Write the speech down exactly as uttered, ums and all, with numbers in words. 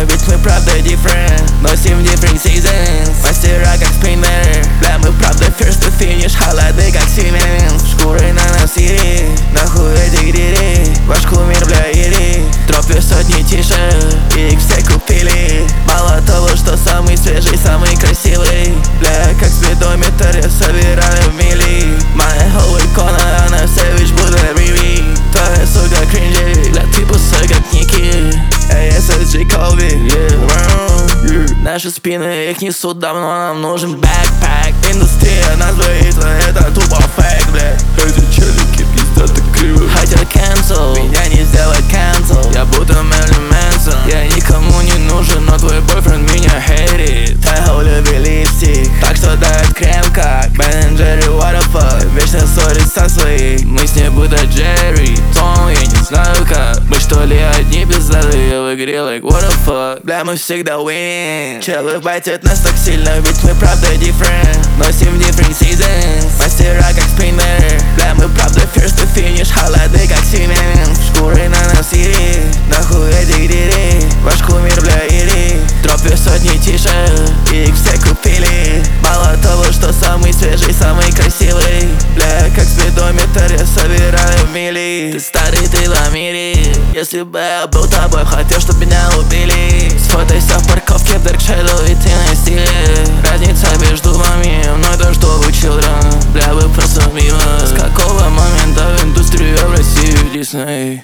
ведь мы правда different. Носим different seasons, мастера как спиннер. Бля, мы правда first to finish, холоды как Siemens. Шкуры на нас ири, нахуй эти грири. Ваш кумир, бля, ири. Тропы сотни тише, и их все купили. Мало того, что самый свежий, самый красивый. Бля, как спидометр, я собираю в мили. Моя whole икона, она savage, будто Риви. Твоя сука кринжи, бля, ты пустой как Ники. эй эс эс джи Колби, yeah, yeah. Наши спины их несут давно, нам нужен бэкпэк. Индустрия нас боится, это тупо фейк, бля. Эти челики пиздят и криво. Хотят cancel, меня не сделать cancel. Я будто Мэрилин Мэнсон, я никому не нужен, но твой бойфренд меня хейтит. Тайхо любит липстик, так что дает крем как Бен и Джерри, what the fuck. Вечно ссорится со своей, мы с ней будто Джерри Том, я не знаю как. Мы что ли одни пиздатые в игре, like what the fuck. Бля, мы всегда winning. Челы байтят нас так сильно, ведь мы правда different. Носим different seasons, мастера как спиннер. Бля, мы правда first to finish, холоды как Siemens. Шкуры на нас ири, нахуй эти грири. Ваш кумир, бля, ири. Тропы сотни тише, и их все купили. Мало того, что самый свежий, самый красивый. Бля, как спидометр, я собираю в мили. Ты старый, ты ламири. Если бы я был тобой, хотел, чтоб меня убили. Сфотайся в парковке в Dark Shadow, и ты на стиле. Разница между вами, мной то, что вы children. Бля, вы просто мимо. С какого момента в индустрию в Россию Дисней?